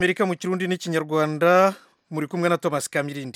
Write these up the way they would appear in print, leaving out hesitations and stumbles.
Amerika mu Kirundi n'ikinyarwanda muri kumwe na Thomas Kamirindi.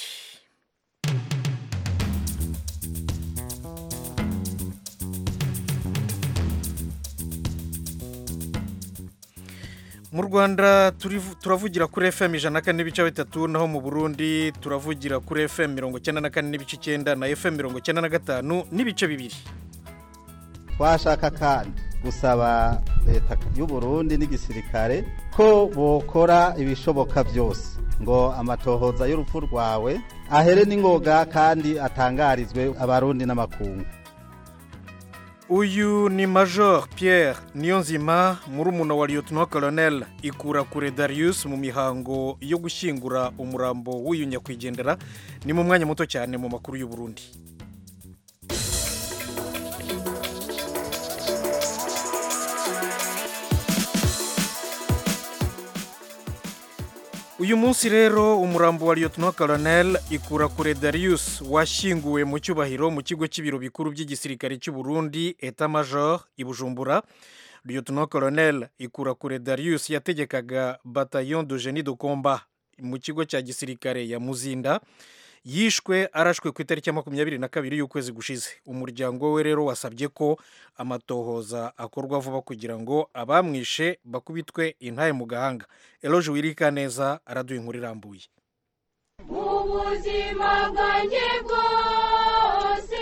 Mu Rwanda turavugira kuri FM 104.3 naho mu Burundi turavugira kuri FM 94.9 na FM 95.2. Twashaka kandi gusaba leta y'u Burundi n'igisirikare ko bokora ibishoboka byose ngo amatohoza y'urupfu rwawe ahere n'ingoga kandi atangarizwe abarundi n'amakungu. Uyu ni Major Pierre Niyonzima murumuna wa Lieutenant Colonel Ikurakure Darius mu mihango yo gushyingura umurambo w'uyu nyakwigendera ni mu mwanya muto cyane mu makuru y'u Burundi. Uyu munsi rero umurambo wa Lieutenant Colonel Ikurakure Darius washyinguwe mu cyubahiro mu kigo cy'ibiro bikuru by'igisirikare cy'u Burundi Etat Major i Bujumbura. Lieutenant Colonel Ikurakure Darius yategekaga bataillon de génie de combat mu kigo cya gisirikare ya Muzinda. Yishwe arashwe ku itariki ya 22 y'ukwezi gushize. Umuryango we rero wasabye ko amatohoza akorwa vuba kugira ngo abamwishe bakubitwe intaye mu gahanga. Eloge Wirikaneza araduye inkuru irambuye. Ubuzima bwanjye bwose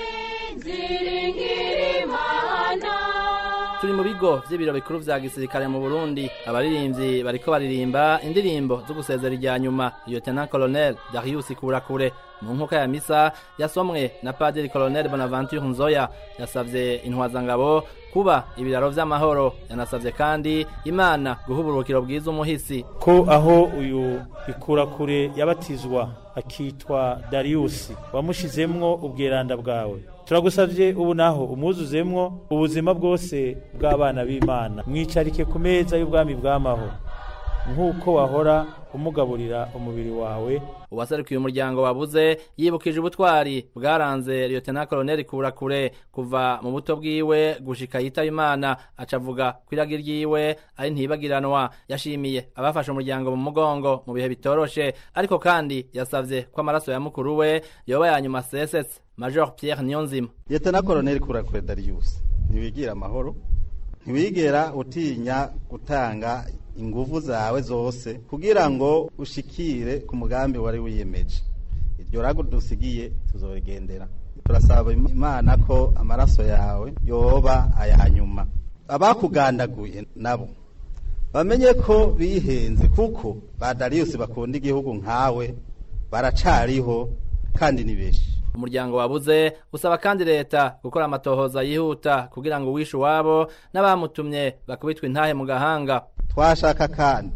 nziringira Imana. Turi mu bigo by'ibiro bikuru vya gisirikare mu Burundi, abaririmbyi bariko baririmba indirimbo zo gusezera irya nyuma. Lieutenant Colonel Darius Ikurakure mu nkuka ya misa yasomwe na Padiri Colonel Bonaventure Nzoya yasavye intwazangabo kuba ibiraro vy'amahoro. Yanasavye kandi Imana guhuburukiro bwiza umuhisi ko aho uyu Ikurakure yabatizwa akitwa Darius wamushizemwo ubweranda bwawe. Turagusavye ubu naho umuzuzemwo ubuzima bwose bw'abana b'Imana, mwicarike ku meza y'ubwami bw'amaho nkuko wahora umugaburira umubiri wawe. Uwaserukiye umuryango wabuze yibukije ubutwari bwaranze Lieutenant Colonel Ikurakure kuva mu buto bwiwe gushika yitaba Imana, acavuga kwiragira ryiwe ari ntibagiranwa. Yashimiye abafashe umuryango mu mugongo mu bihe bitoroshe, ariko kandi yasavye ko amaraso ya mukuru we yoba yanyuma sesetse. Major Pierre Niyonzima: Lieutenant Colonel Ikurakure Darius, ntiwigira amahoro, ntiwigera utinya gutanga inguvu zawe zose kugira ngo ushikire ku mugambi wari wiyemeje. Iryo rago dusigiye tuzorigendera. Turasaba Imana ko amaraso yawe yoba ayanyuma. Abakugandaguye nabo bamenye ko bihenze, kuko ba Darius bakunda igihugu nkawe baracariho kandi ni beshi. Umuryango wabuze usaba kandi leta gukora amatohoza yihuta kugira ngo wishe wabo n'abamutumye bakubitwe intahe mu gahanga. Twashaka kandi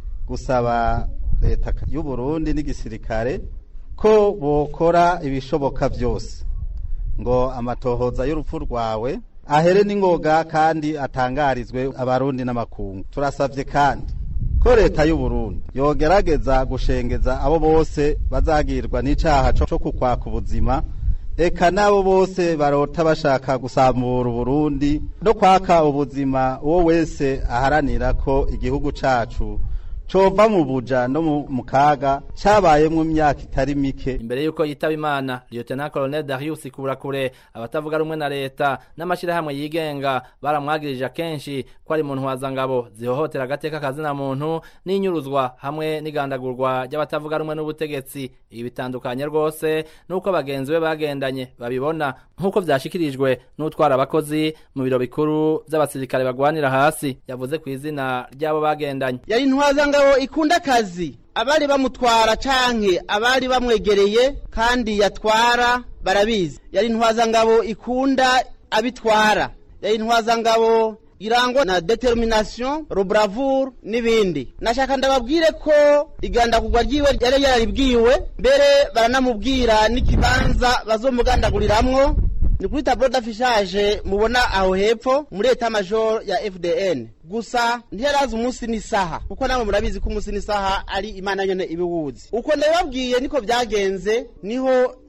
gusaba leta y'u Burundi n'igisirikare ko bokora ibishoboka byose ngo amatohoza y'urupfu rwawe ahere n'ingoga kandi atangarizwe abarundi n'amakungu. Turasavye kandi ko leta y'u Burundi yogerageza gushengeza abo bose bazagirwa n'icaha cyo kukwaka ubuzima, eka nabo bose barota bashaka gusambura Burundi no kwaka ubuzima uwo wese aharanira ko igihugu cacu cova mu buja no mu kaga cabayemwe imyaka itari mike. Imbere yuko yitaba Imana, Lieutenant Colonel Darius Ikurakure abatavuga rumwe na leta n'amashirahamwe yigenga baramwagirije kenshi ko ari mu ntwazangabo zihohotera agateka kazina muntu n'inyuruzwa hamwe n'igandagurwa ry'abatavuga rumwe n'ubutegetsi. Ibi bitandukanye rwose nuko bagenzi be bagendanye babibona, nkuko vyashikirijwe n'utwara abakozi mu biro bikuru by'abasirikare bagwanira hasi. Yavuze ku izina ry'abo bagendanye: yari intwazangabo ikunda akazi, abari bamutwara canke abari bamwegereye kandi yatwara barabizi. Yari intwazangabo ikunda abitwara, yari intwazangabo irangwa na determination, bravoure n'ibindi. Nashaka ndababwire ko igandagurwa ryiwe yari yaribwiwe, mbere baranamubwira n'ikibanza bazomugandaguriramwo. Ni kuri tableau d'affichage mubona aho hepfo muri Etat Major ya FDN. Gusa ntiyarazi umunsi n'isaha, kuko namwe murabizi ko umunsi n'isaha ari Imana nyene ibiwuzi. Uko ndababwiye niko byagenze, niho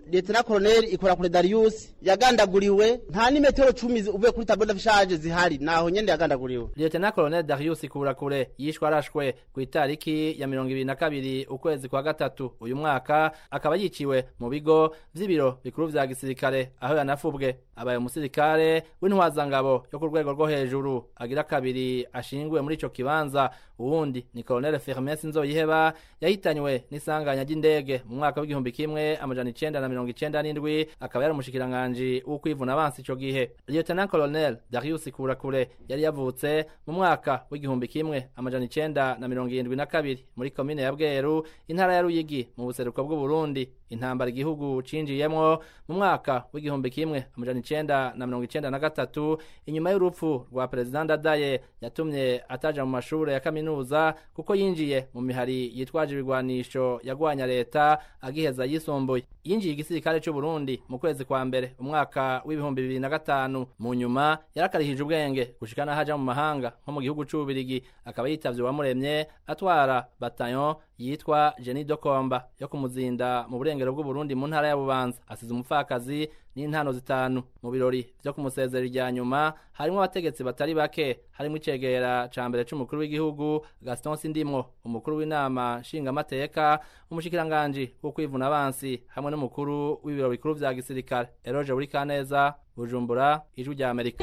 Lieutenant Colonel Ikurakure Darius yagandaguriwe nta n'imetero 10 uvuye kuri tableau d'affichage zihari naho nyende yagandaguriwe. Lieutenant Colonel Darius Ikurakure yishwe arashwe ku itariki ya 22 ukwezi kwa gatatu uyu mwaka akaba yiciwe mu bigo vy'ibiro bikuru vya gisirikare aho yanafubwe. Abaye umusirikare w'intwazangabo yo ku rwego rwo hejuru agira kabiri ashinguwe muri ico kibanza. Uwundi ni Colonel Firmin Sinzoyiheba yahitanywe n'isanganya ry'indege mu mwaka w'igihumbi kimwe amajana 997 akaba yari umushikiranganje w'ukwivuna abansi ico gihe. Lieutenant Colonel Darius Ikurakure yari yavutse mu mwaka w'igihumbi kimwe amajana 972 muri commune ya Bweru intara ya Ruyigi mu buseruko bw'u Burundi. Intambara igihugu cinjiyemwo mu mwaka w'igihumbi kimwe amajana 993 inyuma y'urupfu rwa President Ndadaye yatumye ataja mu mashure ya kaminuza kuko yinjiye mu mihari yitwaje ibigwanisho yagwanya leta agiheza yisumbuye. Yinjiye igisirikare cy'u Burundi mu kwezi kwa mbere umwaka w'ibihumbi 2005 mu nyuma yarakarihije ubwenge gushikana haja mu mahanga nko mu gihugu cy'u Bubiligi akaba yitavye wamuremye atwara bataillon yitwa Jenny Dokomba yo kumuzinda mu burengero bw'u Burundi mu ntara ya Bubanza. Asize umupfakazi n'intano zitanu. Mu birori byo kumusezera rya nyuma harimo abategetsi batari bake, harimo icegera ca mbere c'umukuru w'igihugu Gaston Sindimwo, umukuru w'inama nshingamateka, umushikiranganje wo kwivuna abansi hamwe n'umukuru w'ibiro bikuru vya gisirikare. Eroje uri Kaneza, Bujumbura, Ijwi rya Amerika.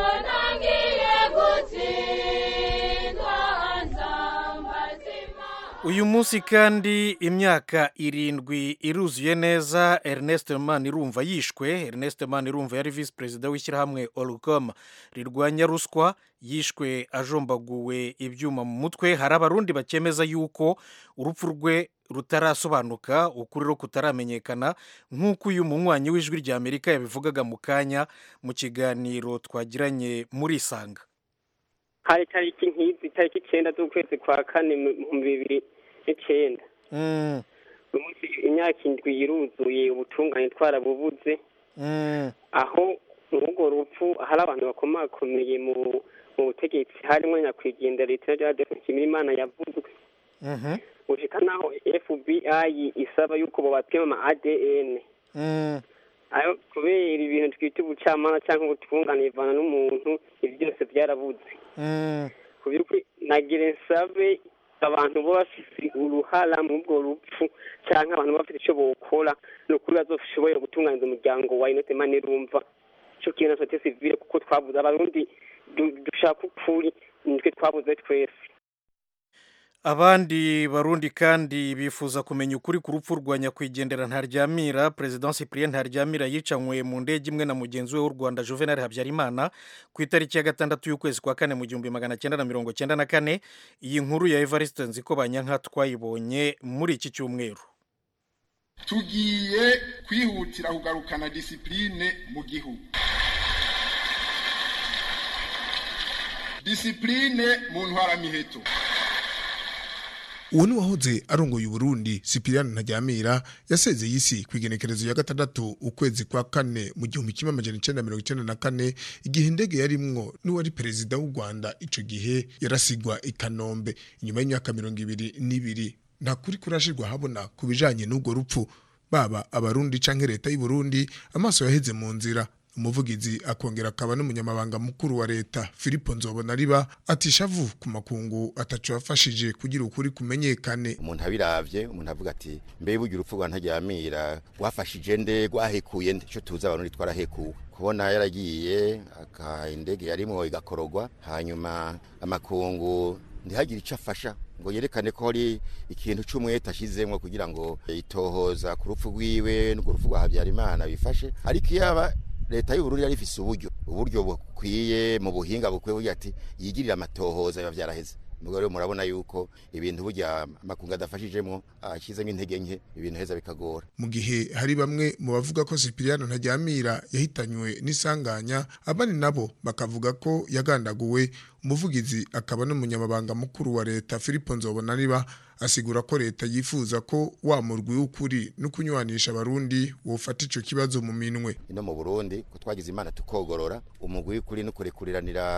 Uyu munsi kandi imyaka 7 iruzuye neza Ernest Manirumva yishwe. Ernest Manirumva yari vice president w'ishyirahamwe Olcom rirwanya ruswa, yishwe ajombaguwe ibyuma mu mutwe. Hari abarundi bakemeza yuko urupfu rwe rutarasobanuka, ukuri ro kutaramenyekana, nk'uko uyu munywanyi w'Ijwi rya Amerika yabivugaga mu kanya mu kiganiro twagiranye muri Sanga. Hari tariki nk'izi tariki 9 z'ukwezi kwa kane mu 2009. Umunsi imyaka 7 iruzuye ubutungane twarabubuze. Aho urwo rupfu hari abantu bakomakomeye mu butegetsi harimo nyakwigendera leta ya Imana yavuzwe. Ushika naho FBI isaba yuko bobapima ama ADN. Ayo kubera ibintu twita ubucamana cyangwa ubutungane ivana n'umuntu ibi byose byarabuze. Kubirukuri nagire nsabe abantu bo bafite uruhara mu bwo rupfu cyangwa abantu bafite icyo bokora no kuri bazoshoboye gutunganiza umuryango wa Ernest Manirumva cyo kintu sote civile kuko twabuze abarundi dushaka ukuri nitwe twabuze twese. Abandi barundi kandi bifuza kumenya ukuri ku rupfu rwa nyakwigendera Ntaryamira. President Cyprien Ntaryamira yicanywe mu ndege imwe na mugenzi we w'u Rwanda Juvenal Habyarimana ku itariki ya 6 y'ukwezi kwa kane mu 1994. Iyi nkuru ya Evariste Nzikobanyanka twayibonye muri iki cyumweru. Tugiye kwihutira kugarukana discipline mu gihugu. Discipline mu ntwara miheto. Uwo ni wahoze arongoye Burundi Cyprien Ntaryamira yasezeye isi kwigenekerezo ya 6 ukwezi kwa kane mu 1994 igihe indege yarimwo n'uwari perezida w'u Rwanda ico gihe yarasigwa i Kanombe. Inyuma y'imyaka 22 nta kuri kurashirwa habona kubijanye n'ubwo rupfu, baba abarundi canke leta y'u Burundi amaso yaheze mu nzira. Umuvugizi akongera akaba n'umunyamabanga mukuru wa leta Philippe Nzobonariba atishavu ku makungu ataco yafashije kugira ukuri kumenyekane. Umuntu abiravye umuntu avuga ati mbe bugira urupfu rwa Ntaryamira wafashije nde gwahekuye nde cyo tuza abantu twarahekuwe kubona yaragiye indege yarimo igakorogwa hanyuma amakungu ndihagira ico afasha ngo yerekane ko ari ikintu cy'umwete ashizemwe kugira ngo itohoza ku rupfu rwiwe n'urupfu rwa Habyarimana bifashe. Ariko yaba leta y'u Burundi yari ifise uburyo bukwiye mu buhinga bukwiye ati yigirira amatohoza biba byaraheze. Mugabo rero murabona yuko ibintu burya makunga adafashijemo akizemo intege nke ibintu heza bikagora. Mu gihe hari bamwe mu bavuga ko Cyprien Ntaryamira yahitanywe n'isanganya, abandi nabo bakavuga ko yagandaguwe. Umuvugizi akaba n'umunyamabanga mukuru wa leta Philippe Nzobonariba asigura ko leta yifuza ko wa murwi w'ukuri no kunywanisha abarundi wofata ico kibazo mu minwe. Ino mu Burundi ko twagize Imana tukogorora umugwi w'ukuri no kurekuriranira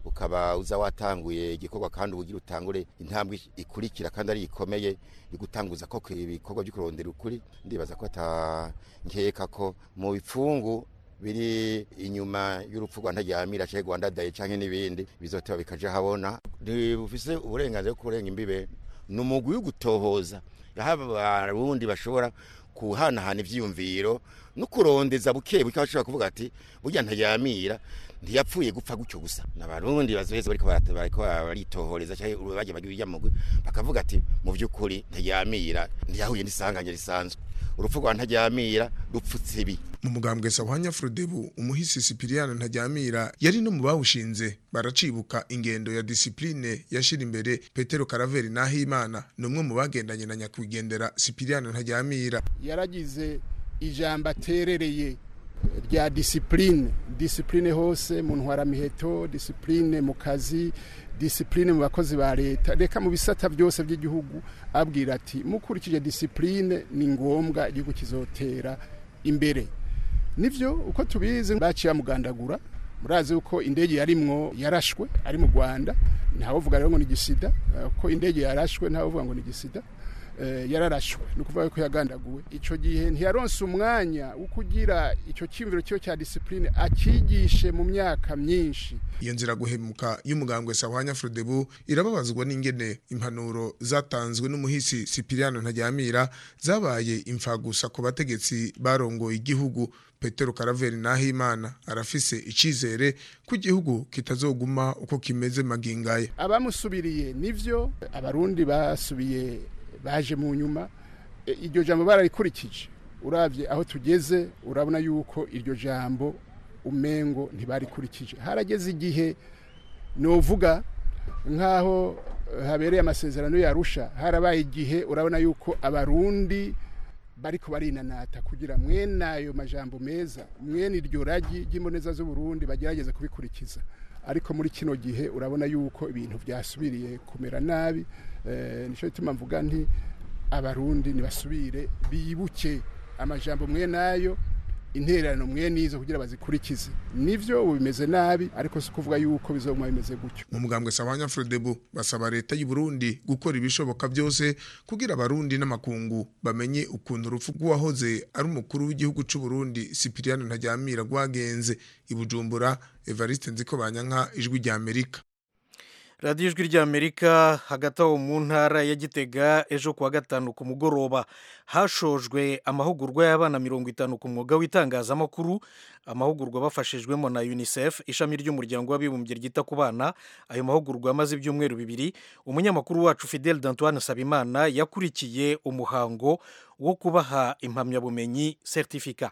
ukaba uza watanguye igikorwa kandi ubugira utangure intambwe ikurikira kandi ari ikomeye igutanguza ko ibikorwa byo kurondera ukuri ndibaza ko atankeka ko mu bipfungu biri inyuma y'urupfu rwa Ntaryamira cyangwa Rwanda Day canke n'ibindi bizoteba bikaje habona bufise uburenganzira bwo kurenga imbibe n'umugwi w'ugutohoza abarundi bashobora kuhanahana ivyiyumviro no kurondeza buke bikabashobora kuvuga ati burya Ntaryamira ntiyapfuye gupfa gucyo gusa n'abarundi bazoheza bariko baritohoreza cyangwa baje bagiye mugwi bakavuga ati mu by'ukuri Ntaryamira ntiyahuye n'isanganya risanzwe urupfu rwa Ntaryamira rupfutse ibi mu mugambwe Sahwanya Frodebu umuhisi Sipiriyano Ntaryamira yari no mu bawushinze baracibuka ingendo ya discipline yashira imbere Petero Karaveri Nahimana numwe mu bagendanye na nyakwigendera Sipiriyano Ntaryamira yaragize ijambo aterereye rya discipline hose mu ntwara miheto discipline mu kazi discipline mu bakozi ba leta reka mu bisata byose by'igihugu abwira ati mukurikije discipline ni ngombwa igihugu kizotera imbere nivyo uko tubizi baciye mugandagura murazi uko indege yarimwo yarashwe ari mu Rwanda ntawo vuga rero ngo ni gisida ko indege yarashwe ntawo vuga ngo ni gisida yararashwe nukuvuga ko yagandaguwe ico gihe ntiyaronse umwanya ukugira ico kimviro cyo cya discipline akigishe mu myaka myinshi iyo nzira guhemuka y'umugambwe Sahwanya Frodebu irababazwa n'ingene impanuro zatanzwe n'umuhisi Sipiriyano Ntaryamira zabaye imfagusa ku bategetsi barongoye igihugu Petero Karaveri Nahimana arafise icizere ku gihugu kitazoguma uko kimeze magingaye abamusubiriye nivyo abarundi basubiye baje mu nyuma iryo jambo bararikurikije uravye aho tugeze urabona yuko iryo jambo umengo ntibarikurikije harageze igihe novuga nkaho habereye amasezerano yarusha harabaye igihe urabona yuko abarundi bariko barinanata kugira mwene ayo majambo meza mwene iryo ragi ry'imboneza z'u Burundi bagerageze kubikurikiza ariko muri kino gihe urabona yuko ibintu byasubiriye kumera nabi nico bituma mvuga nti abarundi nibasubire bibuke amajambo mwe nayo intererano mwe nizo kugira bazikurikize nivyo bimeze nabi ariko sikuvuga yuko bizomwa bimeze gutyo mu mugambwe Sahwanya Frodebu basaba leta y'u Burundi gukora ibishoboka byose kugira abarundi n'amakungu bamenye ukuntu urupfu rw'uwahoze ari umukuru w'igihugu cy'u Burundi Sipiriyano Ntaryamira rwagenze i Bujumbura Evariste Nzikobanyanka ijwi rya Amerika radiyo ijwi ry'Amerika hagati aho mu ntara ya Gitega ejo kuwa gatanu ku mugoroba hashojwe amahugurwa y'abana 50 ku mwuga w'itangazamakuru amahugurwa bafashijwemo na UNICEF ishami ry'umuryango w'abibumbye ryita ku bana ayo mahugurwa amaze ibyumweru bibiri umunyamakuru wacu Fidel d'Antoine Sabimana yakurikiye umuhango wo kubaha impamyabumenyi certificat.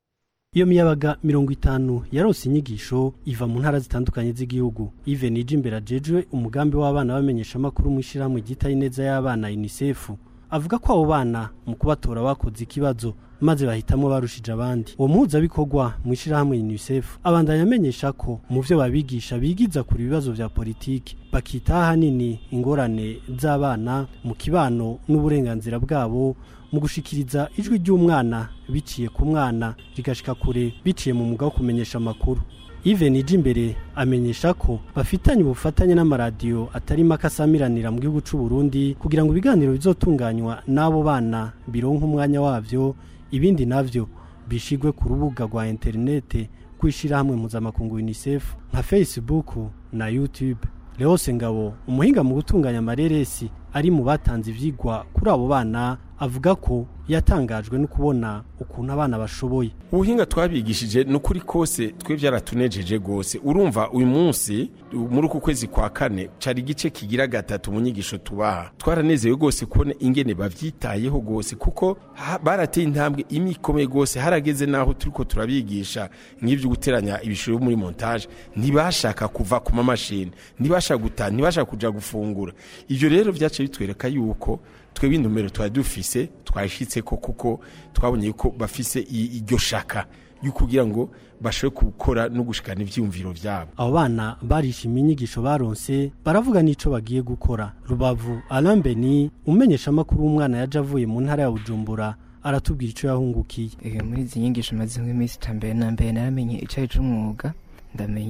Iyo miyabaga 50 yarose inyigisho iva mu ntara zitandukanye z'igihugu. Even Ijimbera Jejwe umugambi w'abana bamenyesha makuru mu ishiramwe gitaye neza y'abana UNICEF avuga ko abo bana mu kubatora bakoze ikibazo maze bahitamo barushije abandi. Uwo muza bikorwa mu ishiramwe UNICEF abandanya amenyesha ko mu byo babigisha bigiza kuri ibibazo vya politiki bakitaha hanini ingorane z'abana mu kibano n'uburenganzira bwabo mu gushikiriza ijwi ry'umwana biciye ku mwana rigashika kure biciye mu muga wo kumenyesha amakuru. Even Ijimbere amenyesha ko bafitanye ubufatanye n'amaradiyo atari makasamiranira mu gihugu cy'u Burundi kugira ngo ibiganiro bizotunganywa n'abo bana bironka umwanya wavyo ibindi navyo bishigwe ku rubuga rwa internet kwishira hamwe mpuzamakungu UNICEF nka Facebook na YouTube. Leose Ngabo umuhinga mu gutunganya amareresi ari mu batanze ivyigwa kuri abo bana avuga ko yatangajwe no kubona ukuntu abana bashoboye. Ubuhinga twabigishije n'ukuri kose twe byaratunejeje gose. Urumva uyu munsi muri uku kwezi kwa kane cari gice kigira gatatu mu nyigisho tubaha. Twaranezewe gose kubona ingene bavyitayeho gose kuko barateye intambwe imikomeye gose harageze naho turiko turabigisha nk'ivyo guteranya ibishuro muri montage ntibashaka kuva ku mamashini ntibashaka gutana ntibashaka kuja gufungura. Ivyo rero vyace bitwereka yuko twebwe indumero twadufise twashitse ko kuko twabonye ko bafise iryo shaka yukugira ngo bashobore gukora no gushikana ivyumviro vyabo. Abo bana barishimiye inyigisho baronse baravuga nico bagiye gukora. Rubavu Alambeni umenyesha makuru umwana yaje avuye mu ntara ya Bujumbura aratubwira ico yahungukiye. Muri izi nyigisho maze nk'imisi tambere na mbere naramenye icayi c'umwuga ndamenya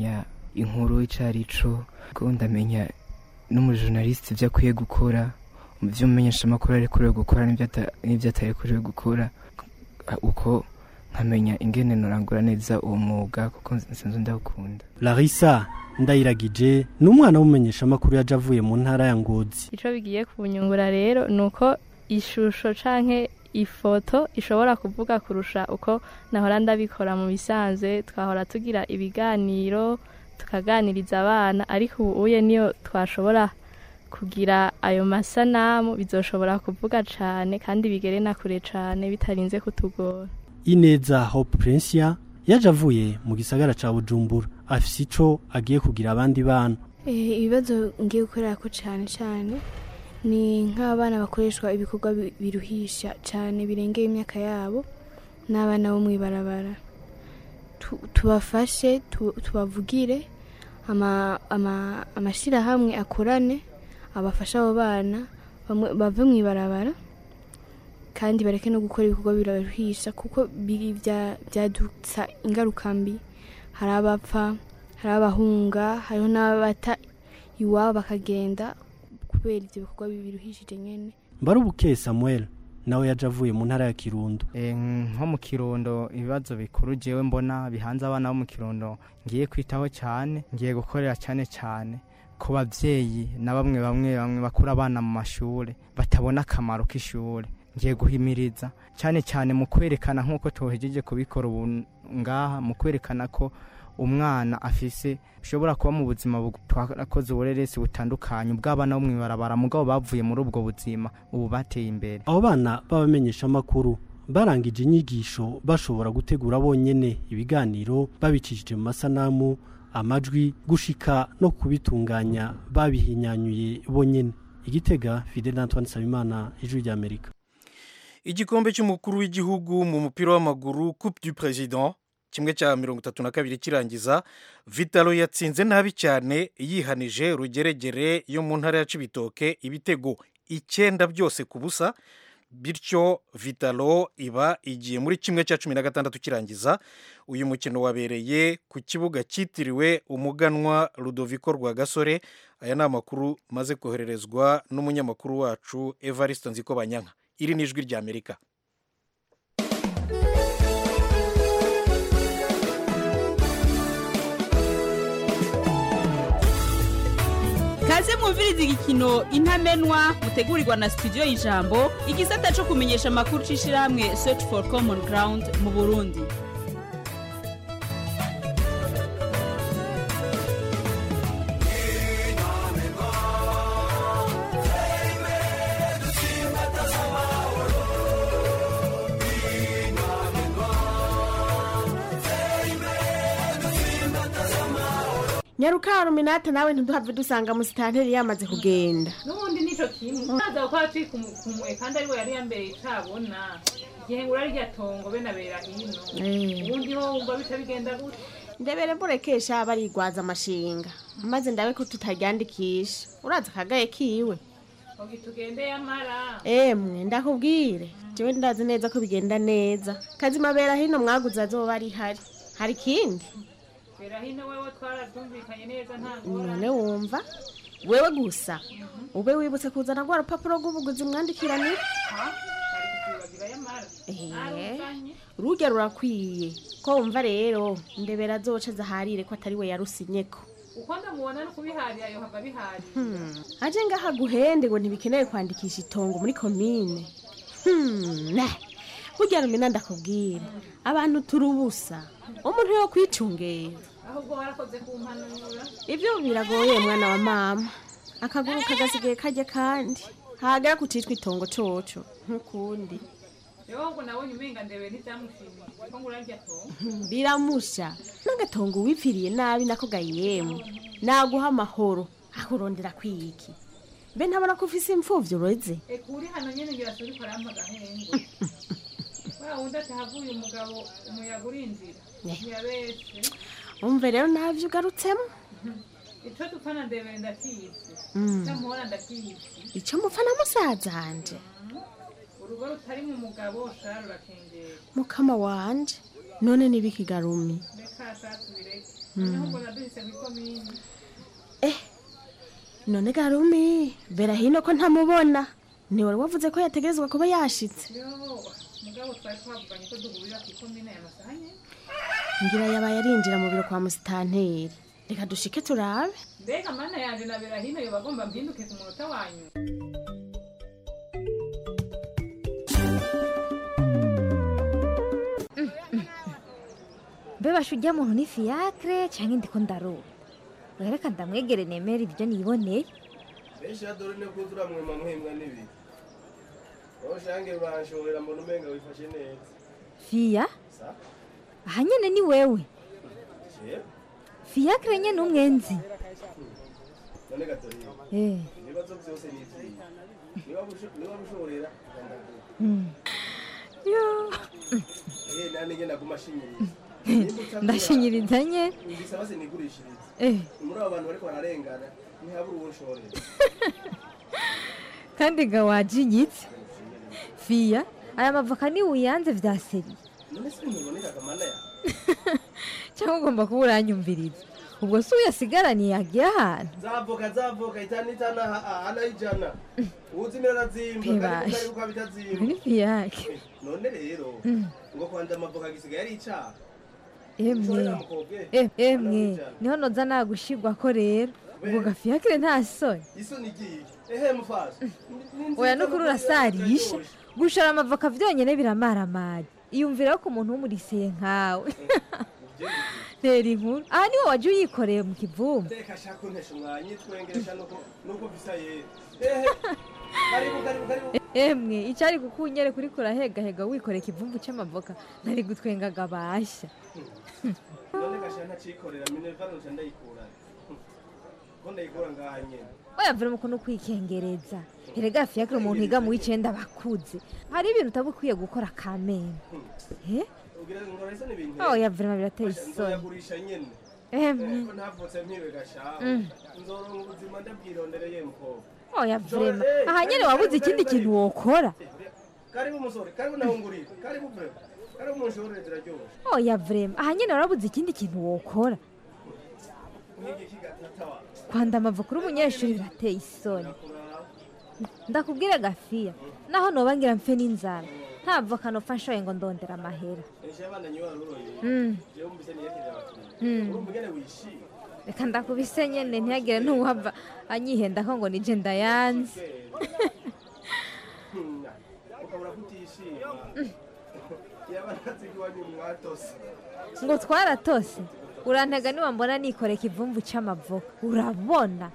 inkuru icarico ko ndamenya n'umujournaliste ivyo akwiye gukora ivyo umenyesha amakuru ari kuri gukora n'ivyo atari kuri gukora uko nkamenya ingene norangura neza uwo mwuga kuko nsanzwe ndawukunda. Larissa Ndayiragije ni umwana w'umumenyesha amakuru yaje avuye mu ntara ya Ngozi. Ico bigiye kunyungura rero nuko ishusho canke ifoto ishobora kuvuga kurusha uko nahora ndabikora mu bisanzwe. Twahora tugira ibiganiro tukaganiriza abana, ariko ubu uye niyo twashobora kugira ayo masanamu bizoshobora kuvuga cane kandi bigere na kure cane bitarinze kutugora. Ineza Hope Prince yaje avuye mu gisagara ca Bujumbura, afise ico agiye kugira abandi bana. Ibibazo ngiye gukorera ko cane ni nk'abana bakoreshwa ibikorwa biruhisha cyane birengeye imyaka yabo, n'abana bo mwibarabara. Tubafashe tubavugire amashirahamwe akorane abafasha abo bana bave mwibarabara kandi bareke no gukora ibikorwa biruhisha kuko byadutsa ingaruka mbi. Hari abapfa, hari abahunga, hariho n'abata iwabo bakagenda kubera ivyo bikorwa biruhishije nyene. Mbarubuke Samuel nawe yaje avuye mu ntara ya Kirundo. Nko mu Kirundo ibibazo bikuru jewe mbona bihanze abana bo mu Kirundo ngiye kwitaho cyane, ngiye gukorera cyane ku bavyeyi na bamwe bakura abana mu mashure batabona akamaro k'ishure. Ngiye guhimiriza cyane mu kwerekana nk'uko tuhejeje kubikora ubu ngaha, mu kwerekana ko umwana afise ushobora kuba mu buzima twarakoze ubureresi butandukanye bw'abana bo mwibarabara mugabo bavuye muri ubwo buzima ubu bateye imbere. Abo bana babamenyesha amakuru barangije inyigisho bashobora gutegura bonyene ibiganiro babicishije mu masanamu, amajwi, gushika no kubitunganya babihinyanyuye bonyene. Igitega, Fidel Antoine Sabimana, Ijwi rya Amerika. Igikombe cy'umukuru w'igihugu mu mupira w'amaguru Coupe du Président kimwe cya 32 kirangiza, Vitalo yatsinze nabi cyane yihanije Rugeregere yo mu ntara ya Cibitoke ibitego 9 byose ku busa, bityo Vitalo iba igiye muri kimwe cya 16 kirangiza. Uyu mukino wabereye ku kibuga cyitiriwe umuganwa Ludovico Rwagasore. Aya ni amakuru maze kohererezwa n'umunyamakuru wacu Evariste Nzikobanyanka. Iri ni Ijwi rya Amerika. Kaze mwumviriza igikino Intamenwa mutegurirwa na studio y'Ijambo, igisata cyo kumenyesha amakuru cishirahamwe Search for Common Ground mu Burundi. Nyaruka Ruminata nawe ntuduhave dusanga musitanteri yamaze kugenda. Nubundi nico kimwe. Naza kwa twi kumwe kandi ari we yari yambere itabona. Igihe ngura rya tongo benabera hino. Ubundi ho umva bitabigenda gute. Ndebere mburekesha barigwaza amashinga. Maze ndawe ko tutaryandikisha. Uraza kagaye kiwe. Ogi tugende yamara. Mwe ndakubwire. Jewe ndazi neza ko bigenda neza. Kazima bera hino mwaguza azoba ari hari. Hari kindi? Berahino wewe twaratumvikanye neza ntangora. None wumva wewe gusa ube wibutse kuzana gwa rupapuro rw'ubuguzi mwandikirane. Ruge rurakwiye ko wumva rero ndebera zoca zaharire ko atari we yarusinyeko. Uko ndamubona no kubiharira yo hava bihari. Aje ngaha guhende ngo ntibikeneye kwandikisha itongo muri commune. Burya rumena ndakubwira abantu turubusa umuntu yo kwicungera. Ahubwo warakoze kumpanura. Ivyo biragoye mwana wa mama. Akaguru kagasigaye kaje kandi hagera kutitwa itongo coco nkukundi. Yongo nabonye umenga ndebe ntivyamushimye. Ko ngurarya tongo. Biramusha. N'agatongo wipfiriye nabi nako gayemo. Naguha amahoro akurondera kwiki. Be ntabona ko ufise imfuvyo roze. Kuri hano nyene ngira suri karamba gahenge. Wawunda tahavuye umugabo umuyaga urinzira. Ntiyabese. Umve rero navyo ugarutsemo. Ico dupfana ndebe ndakizi. Cyamora ndakizi. Ico mupfana musazanje. Urugo rutari mu mugabo sharura kengera. Mukama wanje none nibikigarumi. Reka satubireke. noneho mbona duhise kw'ikomine. none garumi bera hino ko ntamubona ni wari wavuze ko yategerezwa kuba yashitse Yo, mugabo twari twavuganye ko duhurira kw'ikomine ya Masahanye. ngira yabaye arinjira mu biro kwa musitanteri reka dushike turabe Mbega mana yanje na bera hino yo bagomba mpinduke ku munota wanyu. Beba shujya muntu ni fiacre cyangwa ndiko ndaruba. Reka ndamwegere nemera ibyo niboneye. Benshi adore ne kuzura mwe mamwembwa nibi. Oshange banshorera mbona umenga wifashe neza. Fia? Sa? Ahanyene ni wewe. Je? Fiacre nyene umwenzi. None gatori. Nibazo byose nivyi. Niba bushorera Yo. Nani ngenda kumashimira. Ndashinyiriza nye. Ndisaba se nigurishiriza. Muri abo bantu bariko bararengana ntihabura uwushorera. Kandi gawajinyitse. Fia, aya mavoka ni uyanze vya seri. None se ntiboneka kamana ya. Cyangwa ugomba kuba uranyumviriza. Ubwo se uyasigaraniye yagiye ahantu. Zavoka itana hana ijana. Uzimira razimba kandi kuko bitazimba. Ni fiyake. None rero ngo kwanda amavoka gisigaye ari icaha. Emwe niho noza nagushigwa ko rero ubwo gafiyakire nta soni. Isoni igiye ehe mufasha. Oya no kuri urasarisha gushora amavoka vyonyene biramaramari. Iyumvira ko umuntu w'umuriseye nkawe. Rero inkuru aha niwe waje uyikoreye mu kivumba. Reka shaka untesha umwanya twengeresha nuko bisaye. Ehe karibu. Emwe icari kukunyere kuri kurahega wikoreye ikivumbu c'amavoka ntari gutwengaga basha. None gasha ntacikorera Minerva nje ndayikura. Ko ndayikura ngaha nyene. Oya vira muko no kwikengereza. Erega fiakre umuntu iga mu w'icenda bakuze. Hari ibintu utabukwiye gukora kamene. Ugira ngo rese n'ibintu. Oya vira birateye isoni. Nzoyagurisha nyene. Ko ntavutse mpiwe gashaho. Nzoronka ubuzima ndabwirondereye mukobwa. Oya vrema. Aha nyene wabuze ikindi kintu wokora. Karibu umusore, karibu nahungurira. Karibu vrema. Karibu munshorere ziraryoshe. Oya vrema. Aha nyene warabuze ikindi kintu wokora. Kwanda amavukuru umunyeshuri birateye isoni. Ndakubwira Gafia, naho noba ngira mfe n'inzara. Nta voka no fashoye ngo ndondera amahera. Reka ndakubise nyene ntiyagire ntuhava anyihenda ko ngo nije ndayanze. Ukabura kutishima. Yabanazigwa ni mwatose. Ngo twaratose. Urantega ni wambona nikore kivumvu c'amavoka. Urabona?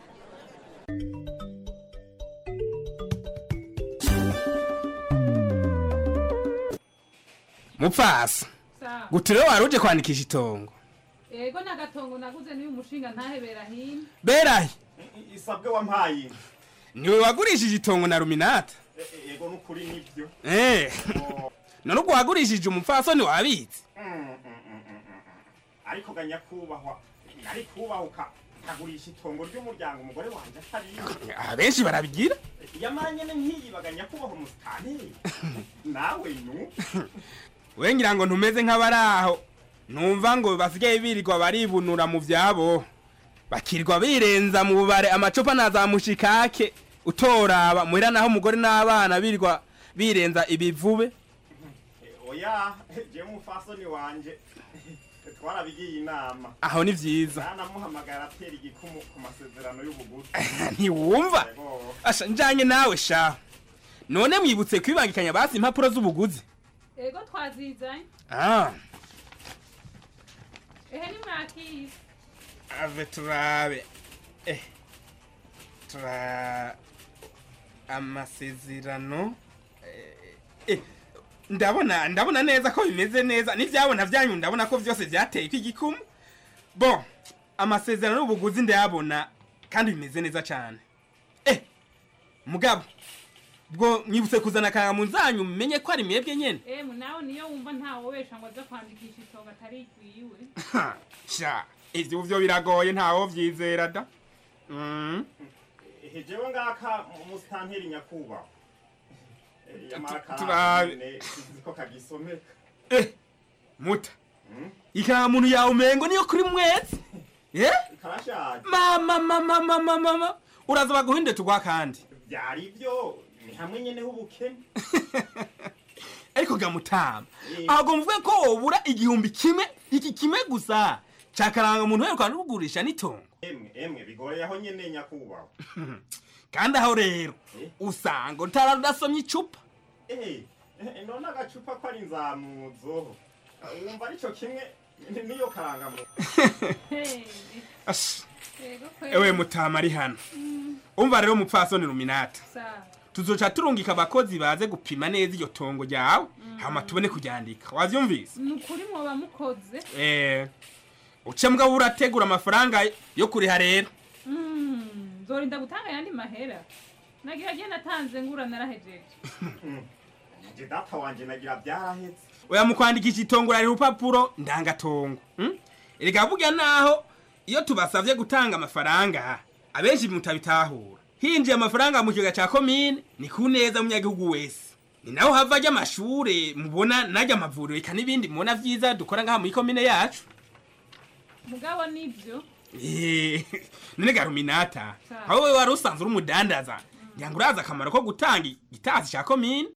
Mupfasa. Gutire waruje kwandikisha itongo. Ego nagatongo naguze niyo umushinga ntahebera hino. Berahi. Isabwe wampaye. Niwe wagurishije itongo na Ruminata. Ego nukuri nivyo. None ubwo wagurishije umupfaso ni wabizi. Ariko ganyakubahwa. Ari kubahuka kagurisha itongo ry'umuryango umugore wanje atari. Abenshi barabigira. Yamanye nkiyi baganyakubahwa musitani. Nawe nu. Wengira ngo ntumeze nk'abaraho. Numva ngo basigaye birirwa baribunura mu vyabo. Bakirwa birenza mu bubare amacopa nazamushikake. Utoraba muhira naho umugore n'abana birirwa birenza ibivube. Oya, je mufasoni wanje. Twarabigiye inama. Aho ni vyiza. Namuhamagara atera igikumu ku masezerano y'ubuguzi. Ntiwumva? Asha njanye nawe sha. None mwibutse kwibangikanya basi impapuro z'ubuguzi. Ego twazizanye. Ehe ni mwaki. Ave turabe. Amasezerano. Ndabona neza ko bimeze neza. Nivyabona vyanyu ndabona ko vyose vyateye kw'igikumu. Bon, amasezerano y'ubuguzi ndayabona kandi bimeze neza cyane. Mugabo. Bwo mwibutse kuzana kangamu zanyu menye ko ari mwebwe nyene. Nawe niyo wumva ntawo wesha ngo aza kwandikisha itongo atari kwiwe. Sha, ivyo byo biragoye ntawo vyizera da. Jewe ngaka musitanteri nyakuba. Turabe. Ko kagisomeka. Muta. Ika muntu yawe umengo niyo kuri mwezi. karashaje mama uraza baguhinde tugwa kandi byari byo ni hamwe nyene h'ubukene ariko gamutama ahubwo mvuge ko ubura igihumbi kimwe iki kimwe gusa cakaranga umuntu wese kandi ugurisha n'itongo emwe bigoreye aho nyene nyakubaho kandi aho rero usanga utararudasomye icupa none agacupa ko ari inzamuzo wumva arico kimwe niyo karanga mu ewe mutama ari hano umva rero mupfasoni Ruminata tuzoca turungika abakozi baze gupima neza iyo tongo ryawe hama tubone kuryandika wavyumvise nukuri mwoba mukoze uce mbwa urategura amafaranga yo kuriha rero nzorinda gutanga yandi mahera nagira gihe natanze ngura narahejeje je data wanje nagira byaraheze oya mukwandikisha itongo rari rupapuro ndangatongo erega burya naho iyo tubasavye gutanga amafaranga abenshi mutabitahura hinjiye amafaranga mu kiga ca commune ni kuneza munyagihugu wese ni naho hava ajya amashure mubona najya amavuriro eka n'ibindi mubona vyiza dukora ngaha muri commune yacu mugabo nivyo none Ruminata aho wewe wari usanzwe uri umudandaza ngira uraza akamaro ko gutanga igitazi ca commune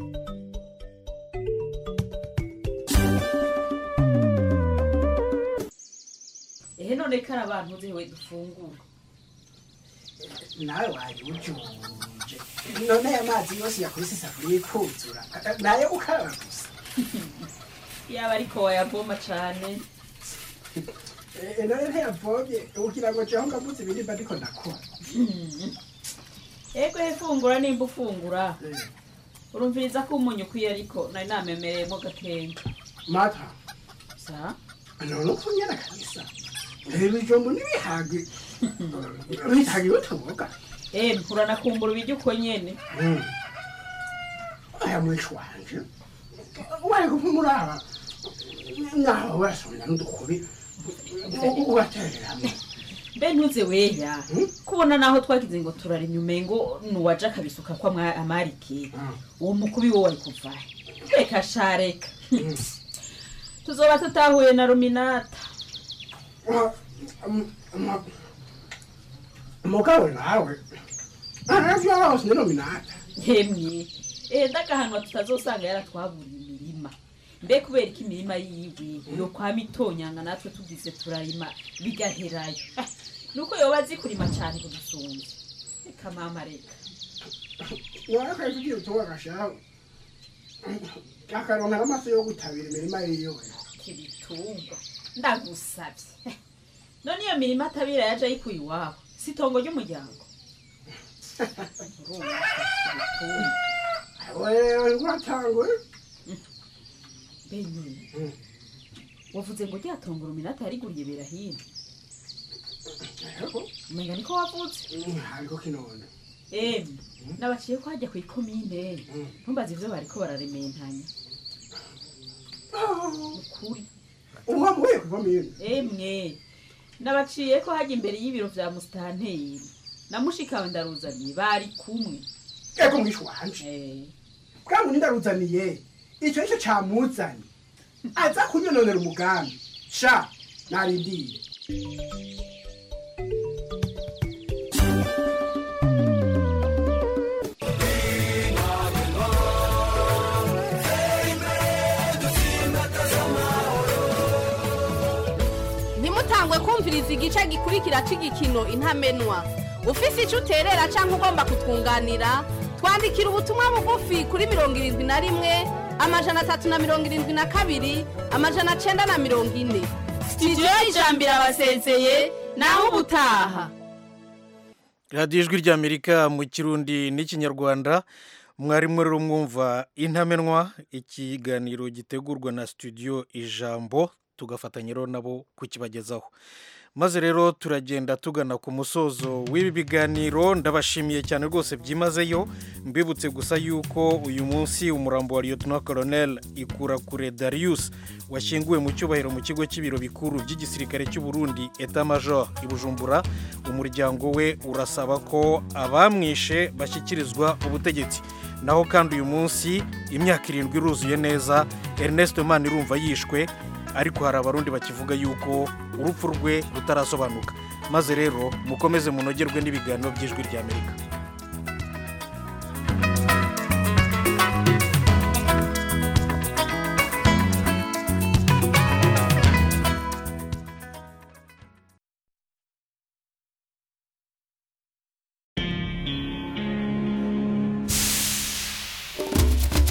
none kara abantu zewe dufungura nawe waje ujuje none amazi yose yakubise isafuriya ikuzura nayo ukaraba gusa yaba ariko wayavoma cane none ntiyavomye ugira ngo jewe ngavuze ibindi ndiko ndakora ego hefungura nimba ufungura urumviriza ko umunyu ukwiye ariko nari namemereyemo gakenke mata sa none ukunyana kabisa ibijumbu n'ibihage bihage utuboga mpura nakumbura ibiryo uko nyene aya mwishi wanje wari kumuraba naho wasomya n'udukubi ugatereramo mbe ntuze weya kubona naho twagize ngo turarimye umengo nuwaje akabisuka kwa amarike uwo mukubi wo wari kuva reka shareka tuzoba tutahuye na Ruminata mugabo nawe aravyo hose ni Ruminata hemye ndagahanwa tutazosanga yaratwaburiye imirima mbe kubera iki imirima yiwe yo kwa mitonyanga natwe tugize turarima bigaherayo nuko yoba azi kurima cyane kudusumba reka mama reka warakaye tugiye utuwa gashaho akaronka amaso yo gutabira imirima yiwe kibitungwa ndagusabye none iyo mirima atabira yaje ayikuye iwabo si itongo ry'umuryango wewe ngwatangwe benye wavuze ngo ryatongo Ruminata yariguriye Berahino umenga niko wavuze ariko kinone nabaciye ko hajya ku ikomine ntumbaze ivyo bariko bararementanya ukuri uhamwe kukomine nabaciye ko hajya imbere y'ibiro vya mustanteri namushikawe ndaruzaniye bari kumwe ego mwishu wanje bwangu nindaruzaniye ico nico camuzanye aza kunyononera umugambi sha narindiye ntimutangwe kumviriza igice gikurikira c'igikino intamenwa ufise ico uterera canke ugomba kutwunganira twandikira ubutumwa bugufi kuri 71 amajana 372 amajana 940 studio y'ijambo irabasezeye naho ubutaha. radiyo ijwi ry'Amerika mu Kirundi n'Ikinyarwanda mwarimu rero mwumva intamenwa ikiganiro gitegurwa na studio ijambo tugafatanya rero nabo kukibagezaho maze rero turagenda tugana ku musozo w'ibi biganiro ndabashimiye cyane rwose byimazeyo mbibutse gusa yuko uyu munsi umurambo wa Lieutenant Colonel Ikurakure Darius washyinguwe mu cyubahiro mu kigo cy'ibiro bikuru by'igisirikare cy'u Burundi Etat Major i Bujumbura umuryango we urasaba ko abamwishe bashyikirizwa ubutegetsi naho kandi uyu munsi imyaka 7 iruzuye neza Ernest Manirumva yishwe ariko hari abarundi bakivuga yuko urupfu rwe rutarasobanuka maze rero mukomeze munogerwe n'ibiganiro by'ijwi ry'Amerika.